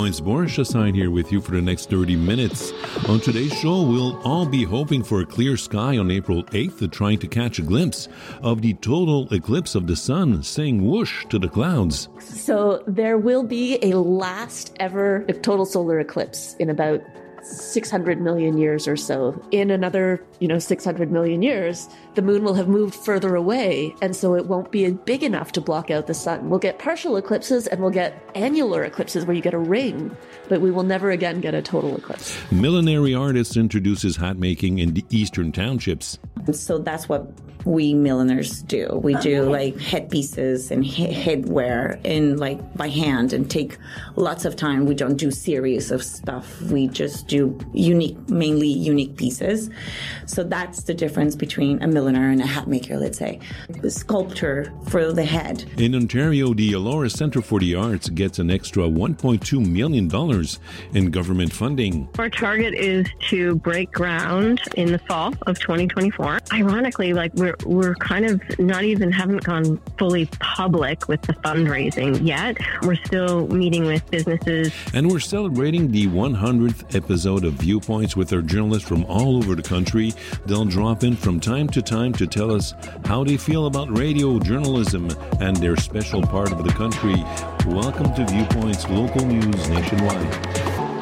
It's Boris Chassain here with you for the next 30 minutes. On today's show, we'll all be hoping for a clear sky on April 8th, trying to catch a glimpse of the total eclipse of the sun, saying whoosh to the clouds. So there will be a last ever total solar eclipse in about 600 million years or so. In another, 600 million years, the moon will have moved further away, and so it won't be big enough to block out the sun. We'll get partial eclipses and we'll get annular eclipses where you get a ring, but we will never again get a total eclipse. Millinery artist introduces hat making in the eastern townships. So that's what we milliners do. We do like headpieces and headwear by hand and take lots of time. We don't do series of stuff. We just do mainly unique pieces. So that's the difference between a milliner and a hat maker, let's say. The sculptor for the head. In Ontario, the Elora Centre for the Arts gets an extra $1.2 million in government funding. Our target is to break ground in the fall of 2024. Ironically, we're kind of haven't gone fully public with the fundraising yet. We're still meeting with businesses. And we're celebrating the 100th episode of Viewpoints with our journalists from all over the country. They'll drop in from time to time to tell us how they feel about radio journalism and their special part of the country. Welcome to Viewpoints, local news nationwide.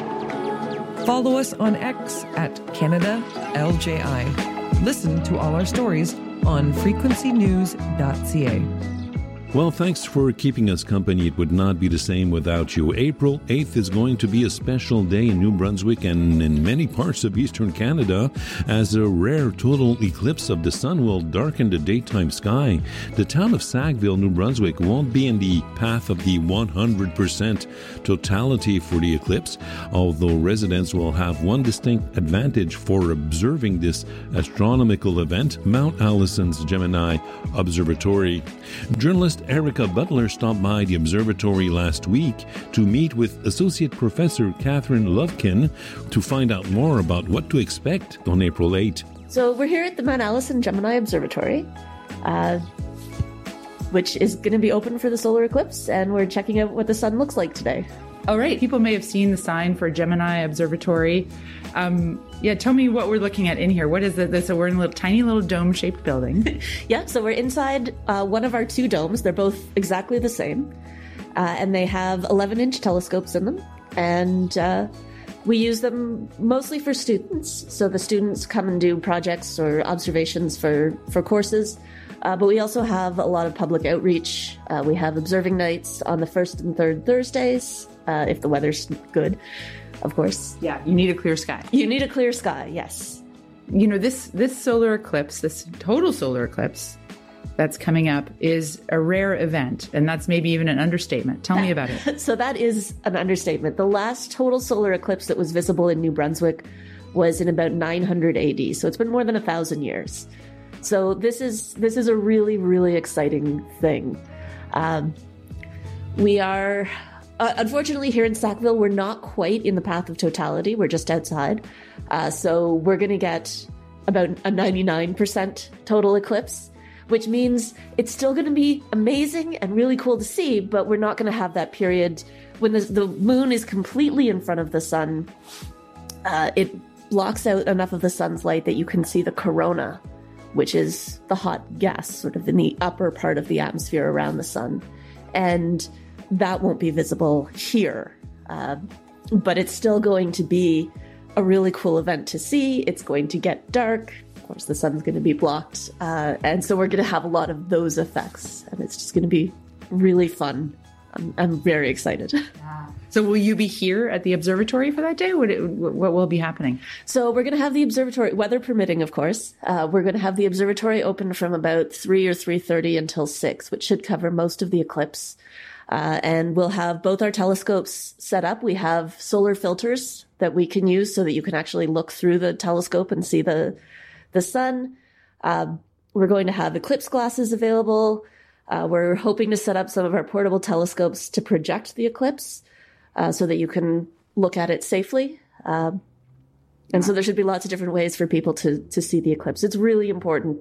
Follow us on X at Canada LJI. Listen to all our stories on frequencynews.ca. Well, thanks for keeping us company. It would not be the same without you. April 8th is going to be a special day in New Brunswick and in many parts of eastern Canada, as a rare total eclipse of the sun will darken the daytime sky. The town of Sackville, New Brunswick, won't be in the path of the 100% totality for the eclipse, although residents will have one distinct advantage for observing this astronomical event: Mount Allison's Gemini Observatory. Journalist Erica Butler stopped by the observatory last week to meet with Associate Professor Catherine Lovekin to find out more about what to expect on April 8. So we're here at the Mount Allison Gemini Observatory, which is going to be open for the solar eclipse, and we're checking out what the sun looks like today. All right. People may have seen the sign for Gemini Observatory. Tell me what we're looking at in here. What is it? So we're in a tiny little dome-shaped building. Yeah, so we're inside one of our two domes. They're both exactly the same. And they have 11-inch telescopes in them. And we use them mostly for students. So the students come and do projects or observations for courses. But we also have a lot of public outreach. We have observing nights on the first and third Thursdays, if the weather's good, of course. Yeah, you need a clear sky. You need a clear sky, yes. This solar eclipse, this total solar eclipse that's coming up, is a rare event, and that's maybe even an understatement. Tell me about it. So that is an understatement. The last total solar eclipse that was visible in New Brunswick was in about 900 AD, so it's been more than 1,000 years. So this is a really, really exciting thing. We are, unfortunately, here in Sackville, we're not quite in the path of totality. We're just outside. So we're going to get about a 99% total eclipse, which means it's still going to be amazing and really cool to see, but we're not going to have that period when the moon is completely in front of the sun. It blocks out enough of the sun's light that you can see the corona, which is the hot gas sort of in the upper part of the atmosphere around the sun. And that won't be visible here. But it's still going to be a really cool event to see. It's going to get dark. Of course, the sun's going to be blocked. And so we're going to have a lot of those effects. And it's just going to be really fun. I'm very excited. So will you be here at the observatory for that day? What will be happening? So we're going to have the observatory, weather permitting, of course. We're going to have the observatory open from about 3 or 3:30 until 6, which should cover most of the eclipse. And we'll have both our telescopes set up. We have solar filters that we can use so that you can actually look through the telescope and see the sun. We're going to have eclipse glasses available. We're hoping to set up some of our portable telescopes to project the eclipse so that you can look at it safely. And so there should be lots of different ways for people to see the eclipse. It's really important that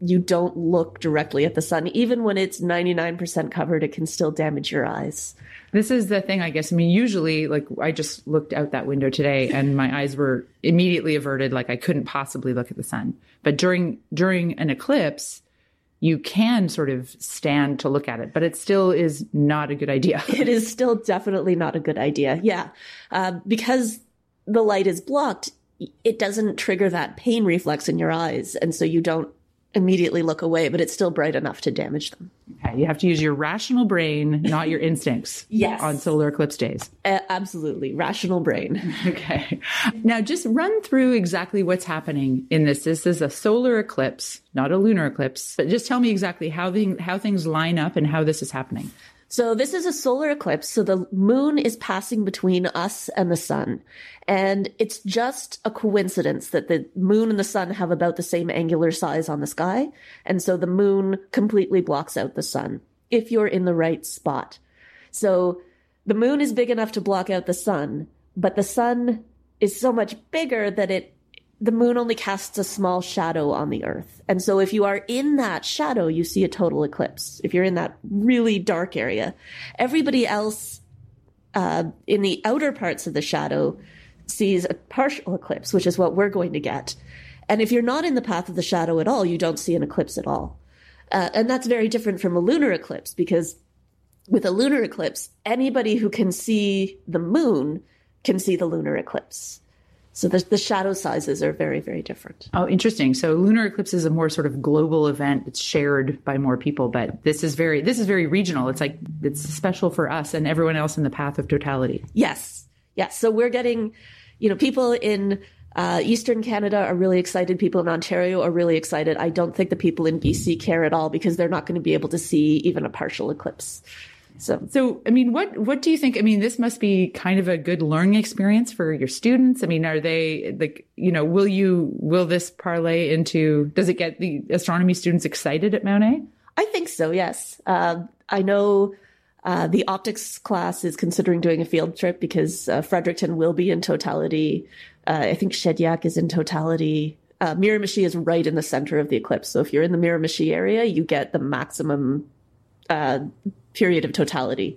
you don't look directly at the sun. Even when it's 99% covered, it can still damage your eyes. This is the thing, I guess. I mean, usually, like, I just looked out that window today and my eyes were immediately averted, like I couldn't possibly look at the sun. But during an eclipse, you can sort of stand to look at it, but it still is not a good idea. It is still definitely not a good idea. Yeah. Because the light is blocked, it doesn't trigger that pain reflex in your eyes. And so you don't immediately look away, but it's still bright enough to damage them. Okay. You have to use your rational brain, not your instincts. Yes. On solar eclipse days. Absolutely. Rational brain. Okay. Now just run through exactly what's happening in this. This is a solar eclipse, not a lunar eclipse, but just tell me exactly how things line up and how this is happening. So this is a solar eclipse. So the moon is passing between us and the sun. And it's just a coincidence that the moon and the sun have about the same angular size on the sky. And so the moon completely blocks out the sun if you're in the right spot. So the moon is big enough to block out the sun, but the sun is so much bigger that the moon only casts a small shadow on the earth. And so if you are in that shadow, you see a total eclipse. If you're in that really dark area, everybody else in the outer parts of the shadow sees a partial eclipse, which is what we're going to get. And if you're not in the path of the shadow at all, you don't see an eclipse at all. And that's very different from a lunar eclipse, because with a lunar eclipse, anybody who can see the moon can see the lunar eclipse. So the shadow sizes are very, very different. Oh, interesting. So lunar eclipse is a more sort of global event. It's shared by more people, but this is very regional. It's like, it's special for us and everyone else in the path of totality. Yes. Yes. So we're getting, people in Eastern Canada are really excited. People in Ontario are really excited. I don't think the people in BC care at all, because they're not going to be able to see even a partial eclipse. So, I mean, what do you think? I mean, this must be kind of a good learning experience for your students. I mean, are they like, will this parlay into, does it get the astronomy students excited at Mount A? I think so, yes. I know the optics class is considering doing a field trip, because Fredericton will be in totality. I think Shediac is in totality. Miramichi is right in the center of the eclipse. So if you're in the Miramichi area, you get the maximum period of totality.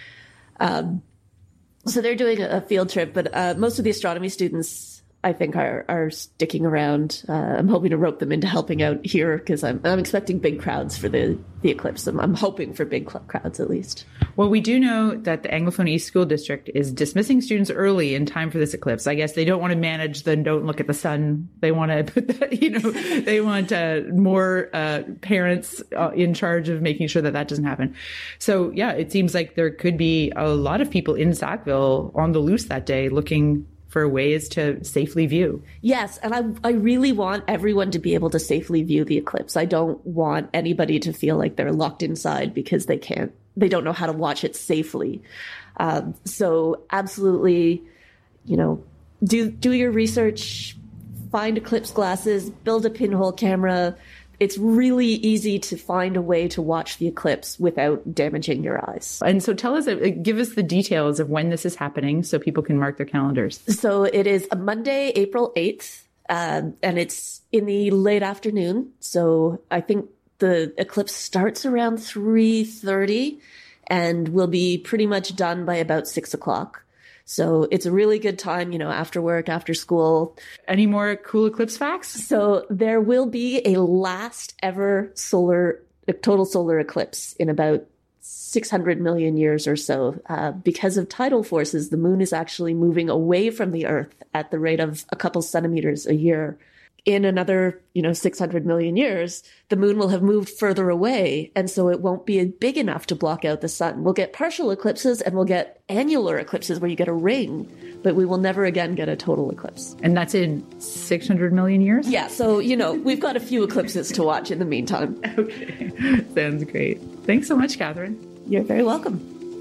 So they're doing a field trip, but most of the astronomy students, I think, are sticking around. I'm hoping to rope them into helping out here, because I'm expecting big crowds for the eclipse. I'm hoping for big crowds at least. Well, we do know that the Anglophone East School District is dismissing students early in time for this eclipse. I guess they don't want to manage the don't look at the sun. They want to put that, they want more parents in charge of making sure that doesn't happen. So yeah, it seems like there could be a lot of people in Sackville on the loose that day looking for ways to safely view. Yes, and I really want everyone to be able to safely view the eclipse. I don't want anybody to feel like they're locked inside because they don't know how to watch it safely. So absolutely, do your research, find eclipse glasses, build a pinhole camera. It's really easy to find a way to watch the eclipse without damaging your eyes. And so give us the details of when this is happening so people can mark their calendars. So it is a Monday, April 8th, and it's in the late afternoon. So I think the eclipse starts around 3:30 and will be pretty much done by about 6 o'clock. So it's a really good time, after work, after school. Any more cool eclipse facts? So there will be a last ever total solar eclipse in about 600 million years or so. Because of tidal forces, the moon is actually moving away from the Earth at the rate of a couple centimeters a year. In another, 600 million years, the moon will have moved further away. And so it won't be big enough to block out the sun. We'll get partial eclipses and we'll get annular eclipses where you get a ring, but we will never again get a total eclipse. And that's in 600 million years? Yeah. So, we've got a few eclipses to watch in the meantime. Okay. Sounds great. Thanks so much, Catherine. You're very welcome.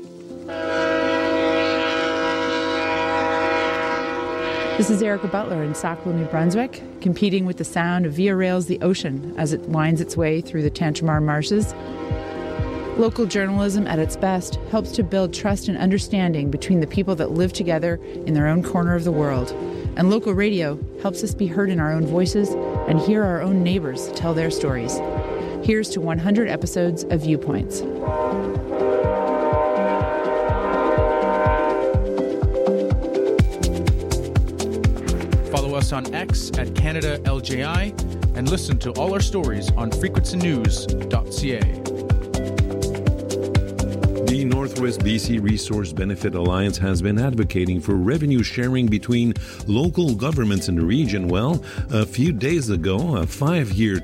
This is Erica Butler in Sackville, New Brunswick, competing with the sound of Via Rail's The Ocean as it winds its way through the Tantramar marshes. Local journalism at its best helps to build trust and understanding between the people that live together in their own corner of the world. And local radio helps us be heard in our own voices and hear our own neighbors tell their stories. Here's to 100 episodes of Viewpoints. Follow us on X at Canada LJI and listen to all our stories on frequencynews.ca. The Northwest BC Resource Benefit Alliance has been advocating for revenue sharing between local governments in the region. Well, a few days ago, a 5-year,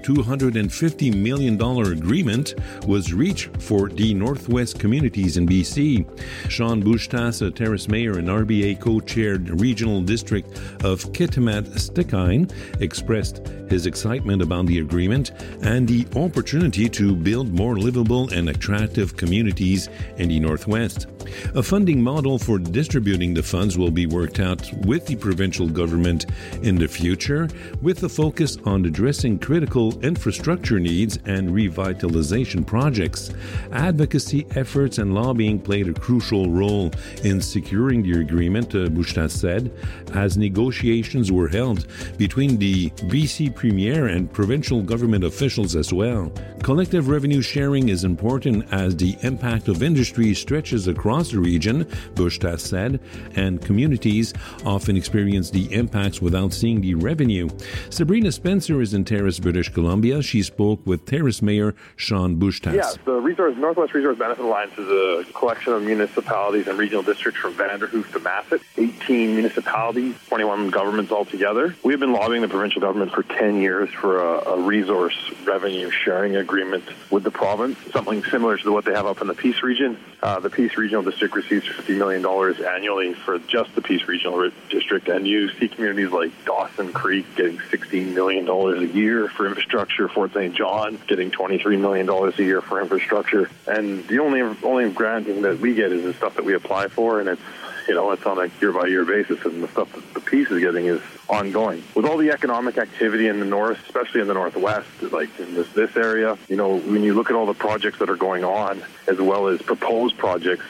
$250 million agreement was reached for the Northwest communities in BC. Sean Bushtas, a Terrace Mayor and RBA co-chaired Regional District of Kitimat-Stikine, expressed his excitement about the agreement and the opportunity to build more livable and attractive communities in the Northwest. A funding model for distributing the funds will be worked out with the provincial government in the future, with a focus on addressing critical infrastructure needs and revitalization projects. Advocacy efforts and lobbying played a crucial role in securing the agreement, Bushtas said, as negotiations were held between the BC Premier and provincial government officials as well. Collective revenue sharing is important as the impact of industry stretches across the region, Bushtas said, and communities often experience the impacts without seeing the revenue. Sabrina Spencer is in Terrace, British Columbia. She spoke with Terrace Mayor Sean Bushtas. Yeah, the Northwest Resource Benefit Alliance is a collection of municipalities and regional districts from Vanderhoof to Masset, 18 municipalities, 21 governments altogether. We have been lobbying the provincial government for 10 years for a resource revenue sharing agreement with the province, something similar to what they have up in the Peace region. The Peace Regional District receives $50 million annually for just the Peace Regional District, and you see communities like Dawson Creek getting $16 million a year for infrastructure, Fort St. John getting $23 million a year for infrastructure, and the only granting that we get is the stuff that we apply for, and it's on a year-by-year basis, and the stuff that the Peace is getting is ongoing. With all the economic activity in the north, especially in the northwest, like in this area, when you look at all the projects that are going on, as well as proposed projects,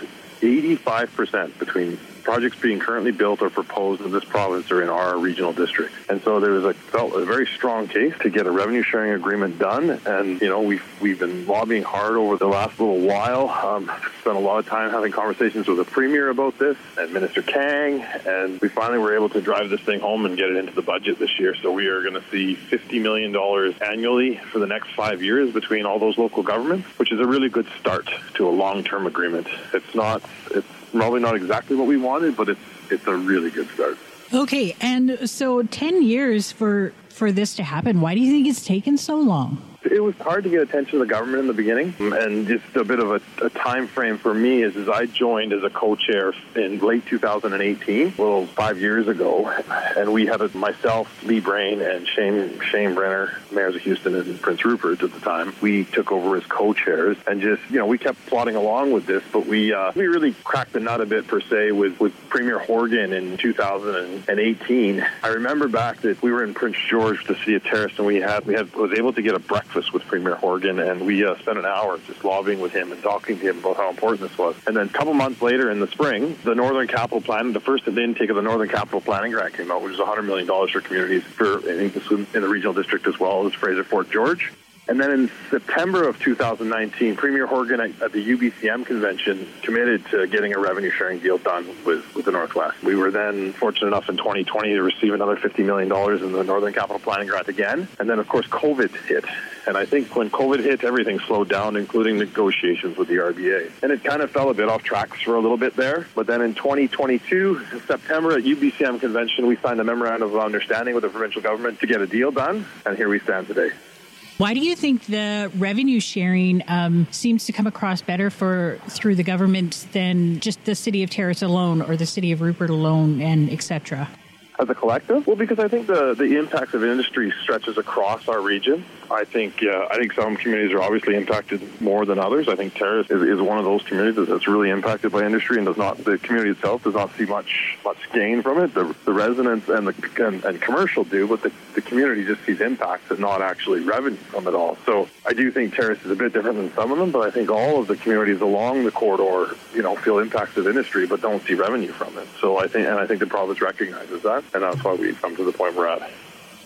85% between projects being currently built or proposed in this province are in our regional district. And so there was felt a very strong case to get a revenue sharing agreement done. And, we've been lobbying hard over the last little while. Spent a lot of time having conversations with the Premier about this and Minister Kang. And we finally were able to drive this thing home and get it into the budget this year. So we are going to see $50 million annually for the next 5 years between all those local governments, which is a really good start to a long-term agreement. It's probably not exactly what we wanted, but it's a really good start. Okay, and so 10 years for this to happen. Why do you think it's taken so long? It was hard to get attention of the government in the beginning, and just a bit of a time frame for me is I joined as a co-chair in late 2018, 5 years ago, and we had myself, Lee Brain, and Shane Brenner, mayors of Houston and Prince Rupert at the time. We took over as co-chairs, and just we kept plodding along with this, but we really cracked the nut a bit per se with Premier Horgan in 2018. I remember back that we were in Prince George, the city of Terrace, and was able to get a breakfast with Premier Horgan, and we spent an hour just lobbying with him and talking to him about how important this was. And then a couple months later in the spring, the Northern Capital Plan, the first intake of the Northern Capital Planning Grant came out, which was $100 million for communities in the regional district as well as Fraser Fort George. And then in September of 2019, Premier Horgan at the UBCM convention committed to getting a revenue sharing deal done with the Northwest. We were then fortunate enough in 2020 to receive another $50 million in the Northern Capital Planning Grant again. And then, of course, COVID hit. And I think when COVID hit, everything slowed down, including negotiations with the RBA. And it kind of fell a bit off tracks for a little bit there. But then in 2022, in September at UBCM convention, we signed a memorandum of understanding with the provincial government to get a deal done. And here we stand today. Why do you think the revenue sharing seems to come across better through the government than just the city of Terrace alone or the city of Rupert alone, and et cetera? As a collective? Well, because I think the impacts of industry stretches across our region. I think some communities are obviously impacted more than others. I think Terrace is one of those communities that's really impacted by industry, and the community itself does not see much gain from it. The residents and commercial do, but the community just sees impacts and not actually revenue from it all. So I do think Terrace is a bit different than some of them, but I think all of the communities along the corridor, feel impacts of industry but don't see revenue from it. So I think the province recognizes that, and that's why we've come to the point we're at.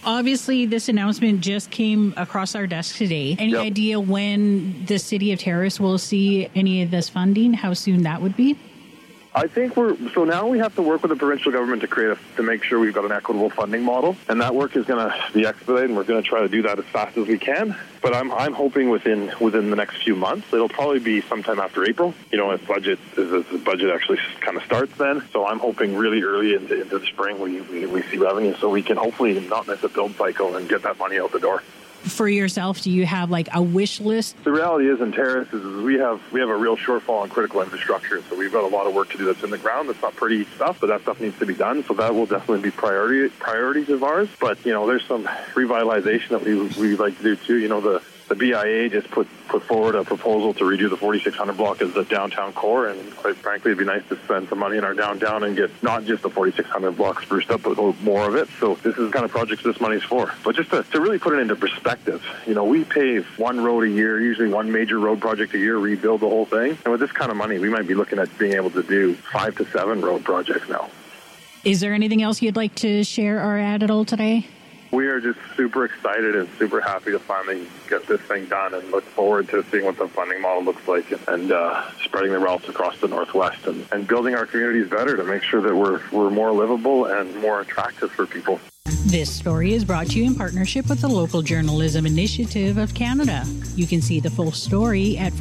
Obviously, this announcement just came across our desk today. Any idea when the City of Terrace will see any of this funding? How soon that would be? I think so now we have to work with the provincial government to make sure we've got an equitable funding model, and that work is going to be expedited, and we're going to try to do that as fast as we can. But I'm hoping within the next few months. It'll probably be sometime after April. As the budget actually kind of starts then. So I'm hoping really early into the spring we see revenue, so we can hopefully not miss a build cycle and get that money out the door. For yourself, do you have like a wish list? The reality is in Terrace is we have a real shortfall in critical infrastructure. So we've got a lot of work to do that's in the ground. That's not pretty stuff, but that stuff needs to be done. So that will definitely be priorities of ours. But, there's some revitalization that we like to do too. The BIA just put forward a proposal to redo the 4600 block as the downtown core, and quite frankly, it'd be nice to spend some money in our downtown and get not just the 4600 block spruced up, but more of it. So this is the kind of projects this money's for. But just to really put it into perspective, we pave one road a year, usually one major road project a year, rebuild the whole thing. And with this kind of money, we might be looking at being able to do 5 to 7 road projects now. Is there anything else you'd like to share or add at all today? We are just super excited and super happy to finally get this thing done, and look forward to seeing what the funding model looks like, and spreading the routes across the Northwest and building our communities better to make sure that we're more livable and more attractive for people. This story is brought to you in partnership with the Local Journalism Initiative of Canada. You can see the full story at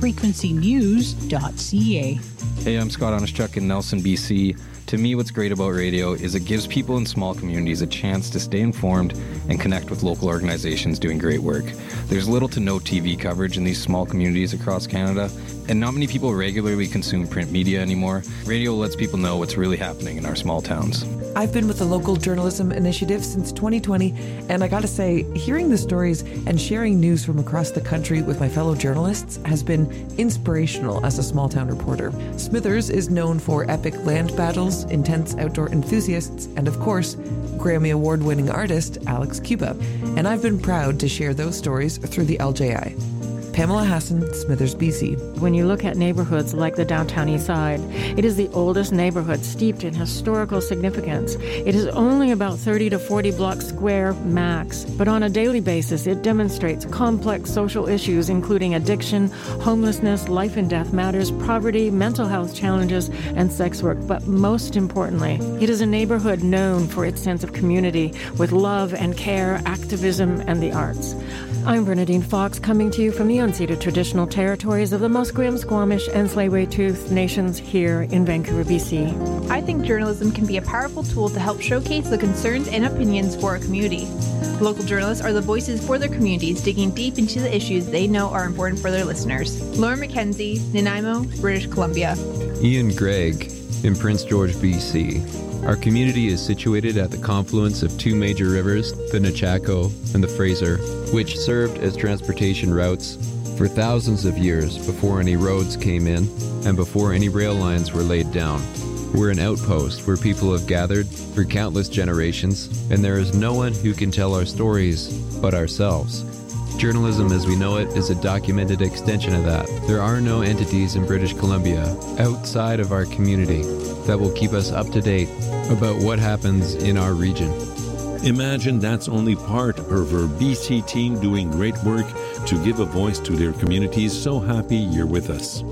frequencynews.ca. Hey, I'm Scott Onischuk in Nelson, BC. To me, what's great about radio is it gives people in small communities a chance to stay informed and connect with local organizations doing great work. There's little to no TV coverage in these small communities across Canada, and not many people regularly consume print media anymore. Radio lets people know what's really happening in our small towns. I've been with the Local Journalism Initiative since 2020, and I gotta say, hearing the stories and sharing news from across the country with my fellow journalists has been inspirational as a small town reporter. Smithers is known for epic land battles, intense outdoor enthusiasts, and of course, Grammy Award-winning artist Alex Cuba. And I've been proud to share those stories through the LJI. Pamela Hassan, Smithers, BC. When you look at neighborhoods like the downtown east side, it is the oldest neighborhood steeped in historical significance. It is only about 30 to 40 blocks square max, but on a daily basis, it demonstrates complex social issues including addiction, homelessness, life and death matters, poverty, mental health challenges, and sex work. But most importantly, it is a neighborhood known for its sense of community with love and care, activism, and the arts. I'm Bernadine Fox, coming to you from the unceded traditional territories of the Musqueam, Squamish, and Tsleil-Waututh nations here in Vancouver, BC. I think journalism can be a powerful tool to help showcase the concerns and opinions for our community. Local journalists are the voices for their communities, digging deep into the issues they know are important for their listeners. Lauren McKenzie, Nanaimo, British Columbia. Ian Gregg in Prince George, BC. Our community is situated at the confluence of two major rivers, the Nechako and the Fraser, which served as transportation routes for thousands of years before any roads came in and before any rail lines were laid down. We're an outpost where people have gathered for countless generations, and there is no one who can tell our stories but ourselves. Journalism as we know it is a documented extension of that. There are no entities in British Columbia outside of our community that will keep us up to date about what happens in our region. Imagine that's only part of our BC team doing great work to give a voice to their communities. So happy you're with us.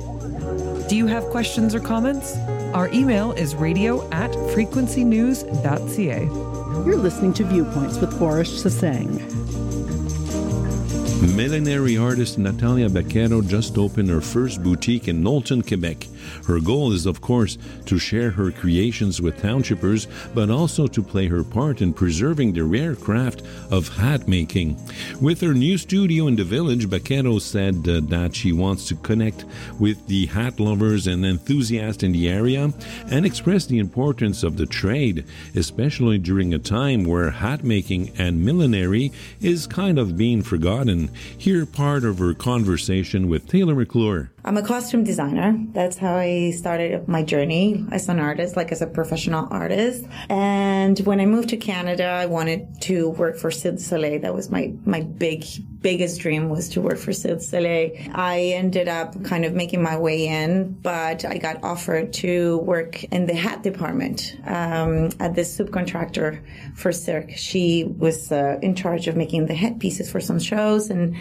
Do you have questions or comments? Our email is radio@frequencynews.ca. You're listening to Viewpoints with Boris Sassang. Millenary artist Natalia Baquero just opened her first boutique in Knowlton, Quebec. Her goal is, of course, to share her creations with townshippers, but also to play her part in preserving the rare craft of hat making. With her new studio in the village, Baquero said that she wants to connect with the hat lovers and enthusiasts in the area and express the importance of the trade, especially during a time where hat making and millinery is kind of being forgotten. Hear part of her conversation with Taylor McClure. I'm a costume designer. That's how I started my journey as an artist, like as a professional artist. And when I moved to Canada, I wanted to work for Cirque du Soleil. That was my big biggest dream was to work for Cirque du Soleil. I ended up kind of making my way in, but I got offered to work in the hat department at this subcontractor for Cirque. She was in charge of making the headpieces for some shows, and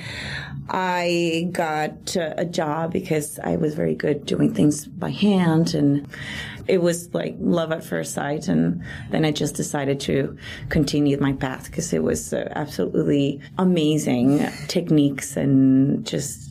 I got a job because I was very good doing things by hand, and it was like love at first sight. And then I just decided to continue my path because it was absolutely amazing techniques, and just,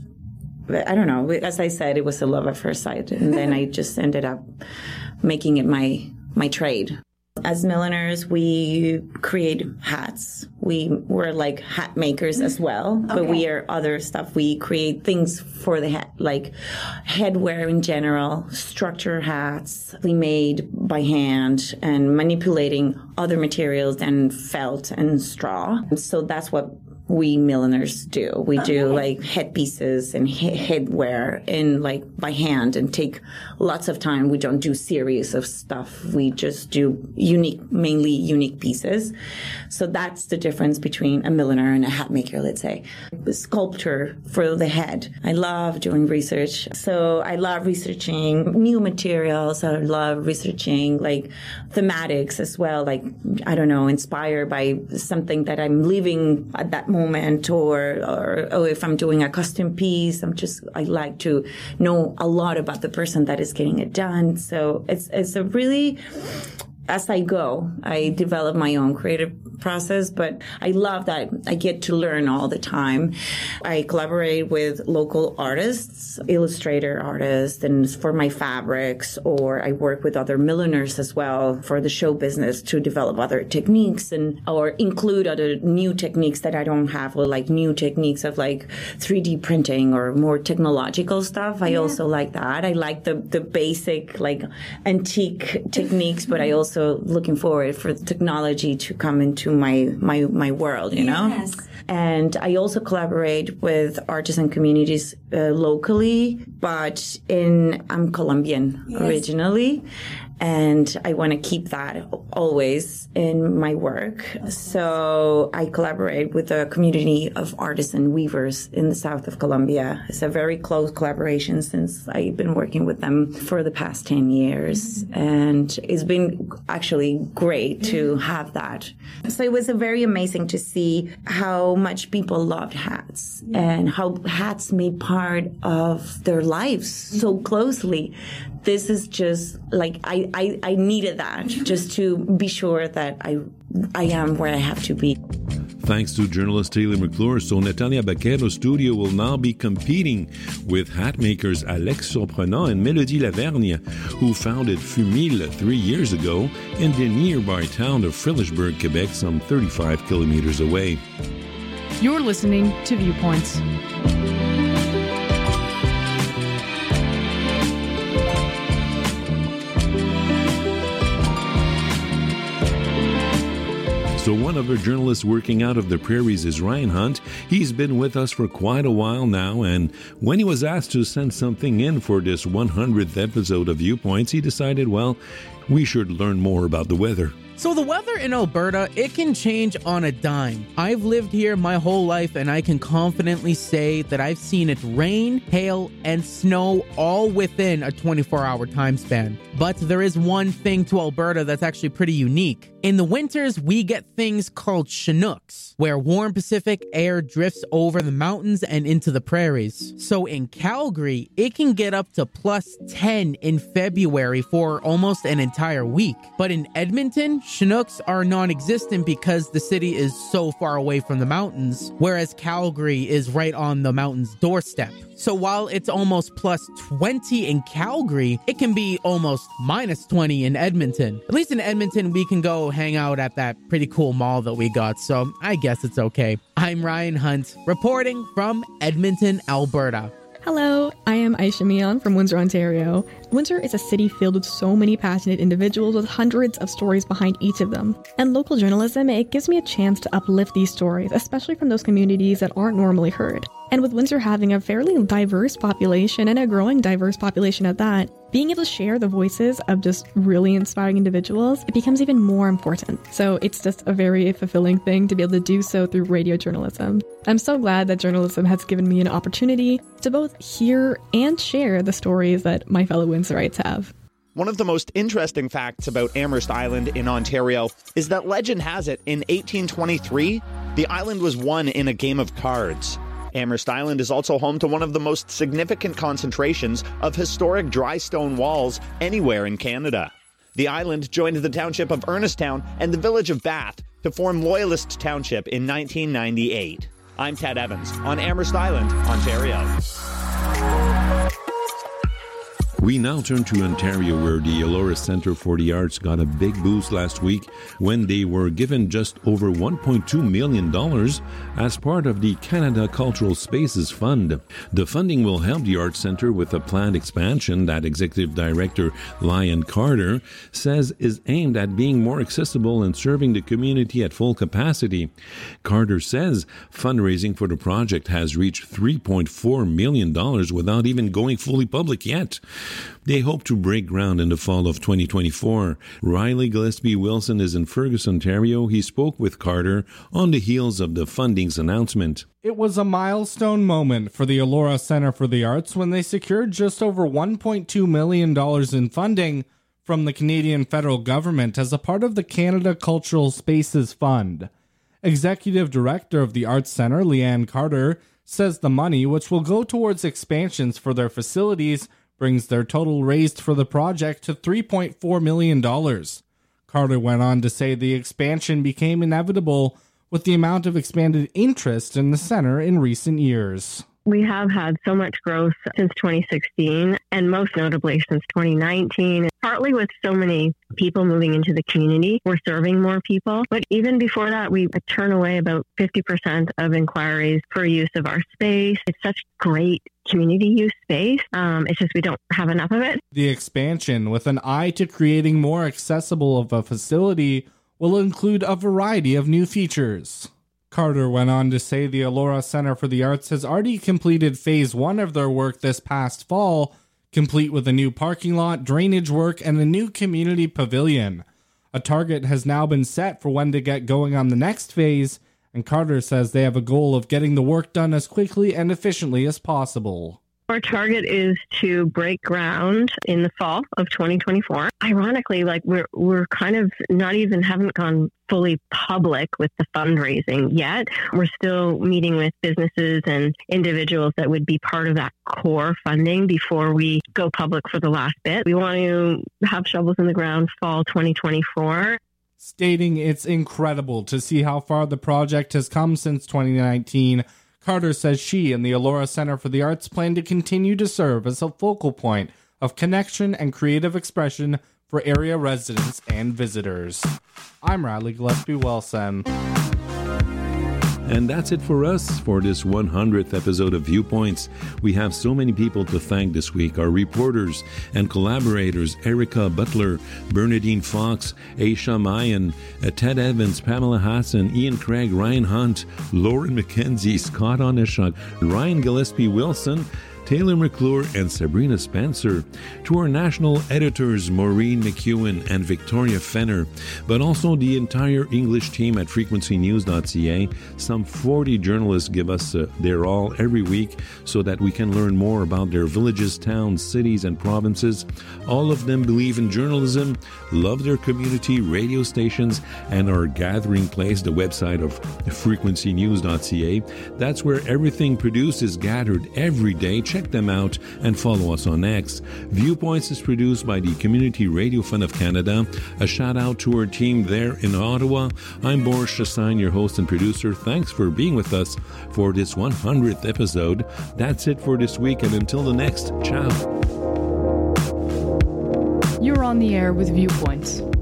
I don't know, as I said, it was a love at first sight. And then I just ended up making it my trade. As milliners, we create hats. We're like hat makers as well, but we are other stuff. We create things for the hat, like headwear in general, structure hats we made by hand and manipulating other materials than felt and straw. So that's what we milliners do. We do like headpieces and headwear in like by hand and take lots of time. We don't do series of stuff. We just do mainly unique pieces. So that's the difference between a milliner and a hat maker, let's say. The sculpture for the head. I love doing research. So I love researching new materials. I love researching like thematics as well. Like, I don't know, inspired by something that I'm living at that moment, or if I'm doing a custom piece, I like to know a lot about the person that is getting it done. So it's a really, as I go, I develop my own creative process, but I love that I get to learn all the time. I collaborate with local artists, illustrator artists, and for my fabrics, or I work with other milliners as well for the show business to develop other techniques or include other new techniques that I don't have, or like new techniques of like 3D printing or more technological stuff. I also like that. I like the basic like antique techniques, but I also looking forward for technology to come into my world, you know? And I also collaborate with artisan communities locally, but I'm Colombian originally. And I want to keep that always in my work. So I collaborate with a community of artisan weavers in the south of Colombia. It's a very close collaboration since I've been working with them for the past 10 years. And it's been actually great to have that. So it was very amazing to see how much people loved hats and how hats made part of their lives so closely. This is just like, I needed that just to be sure that I am where I have to be. Thanks to journalist Taylor McClure, so Natalia Baquero Studio will now be competing with hat makers Alex Surprenant and Mélodie Lavergne, who founded Fumil 3 years ago in the nearby town of Frélisburg, Quebec, some 35 kilometers away. You're listening to Viewpoints. So one of our journalists working out of the prairies is Ryan Hunt. He's been with us for quite a while now, and when he was asked to send something in for this 100th episode of Viewpoints, he decided, well, we should learn more about the weather. So the weather in Alberta, it can change on a dime. I've lived here my whole life, and I can confidently say that I've seen it rain, hail, and snow all within a 24-hour time span. But there is one thing to Alberta that's actually pretty unique. In the winters, we get things called Chinooks, where warm Pacific air drifts over the mountains and into the prairies. So in Calgary, it can get up to plus 10 in February for almost an entire week. But in Edmonton, Chinooks are non-existent because the city is so far away from the mountains, whereas Calgary is right on the mountain's doorstep. So while it's almost plus 20 in Calgary, it can be almost minus 20 in Edmonton. At least in Edmonton, we can go hang out at that pretty cool mall that we got, so I guess it's okay. I'm Ryan Hunt, reporting from Edmonton, Alberta. Hello, I am Aisha Mian from Windsor, Ontario. Windsor is a city filled with so many passionate individuals with hundreds of stories behind each of them. And local journalism, it gives me a chance to uplift these stories, especially from those communities that aren't normally heard. And with Windsor having a fairly diverse population and a growing diverse population at that, being able to share the voices of just really inspiring individuals, it becomes even more important. So it's just a very fulfilling thing to be able to do so through radio journalism. I'm so glad that journalism has given me an opportunity to both hear and share the stories that my fellow Windsorites have. One of the most interesting facts about Amherst Island in Ontario is that legend has it in 1823, the island was won in a game of cards. Amherst Island is also home to one of the most significant concentrations of historic dry stone walls anywhere in Canada. The island joined the township of Ernestown and the village of Bath to form Loyalist Township in 1998. I'm Ted Evans on Amherst Island, Ontario. We now turn to Ontario, where the Elora Centre for the Arts got a big boost last week when they were given just over $1.2 million as part of the Canada Cultural Spaces Fund. The funding will help the Arts Centre with a planned expansion that Executive Director Liane Carter says is aimed at being more accessible and serving the community at full capacity. Carter says fundraising for the project has reached $3.4 million without even going fully public yet. They hope to break ground in the fall of 2024. Riley Gillespie Wilson is in Fergus, Ontario. He spoke with Carter on the heels of the funding's announcement. It was a milestone moment for the Elora Centre for the Arts when they secured just over $1.2 million in funding from the Canadian federal government as a part of the Canada Cultural Spaces Fund. Executive Director of the Arts Centre, Liane Carter, says the money, which will go towards expansions for their facilities, brings their total raised for the project to $3.4 million. Carter went on to say the expansion became inevitable with the amount of expanded interest in the center in recent years. We have had so much growth since 2016, and most notably since 2019, partly with so many people moving into the community. We're serving more people. But even before that, we turn away about 50% of inquiries for use of our space. It's such great community use space. It's just we don't have enough of it. The expansion, with an eye to creating more accessible of a facility, will include a variety of new features. Carter went on to say the Elora Centre for the Arts has already completed Phase 1 of their work this past fall, complete with a new parking lot, drainage work, and a new community pavilion. A target has now been set for when to get going on the next phase, and Carter says they have a goal of getting the work done as quickly and efficiently as possible. Our target is to break ground in the fall of 2024. Ironically, we're kind of haven't gone fully public with the fundraising yet. We're still meeting with businesses and individuals that would be part of that core funding before we go public for the last bit. We want to have shovels in the ground fall 2024. Stating it's incredible to see how far the project has come since 2019, Carter says she and the Elora Centre for the Arts plan to continue to serve as a focal point of connection and creative expression for area residents and visitors. I'm Riley Gillespie Wilson. And that's it for us for this 100th episode of Viewpoints. We have so many people to thank this week. Our reporters and collaborators, Erica Butler, Bernadine Fox, Aisha Mayan, Ted Evans, Pamela Hassan, Ian Craig, Ryan Hunt, Lauren McKenzie, Scott Oneshuk, Ryan Gillespie Wilson, Taylor McClure, and Sabrina Spencer, to our national editors Maureen McEwen and Victoria Fenner, but also the entire English team at frequencynews.ca. Some 40 journalists give us their all every week so that we can learn more about their villages, towns, cities, and provinces. All of them believe in journalism, love their community, radio stations, and our gathering place, the website of frequencynews.ca. That's where everything produced is gathered every day. Check them out and follow us on X. Viewpoints is produced by the Community Radio Fund of Canada. A shout out to our team there in Ottawa. I'm Boris Chassagne, your host and producer. Thanks for being with us for this 100th episode. That's it for this week, and until the next, ciao. You're on the air with Viewpoints.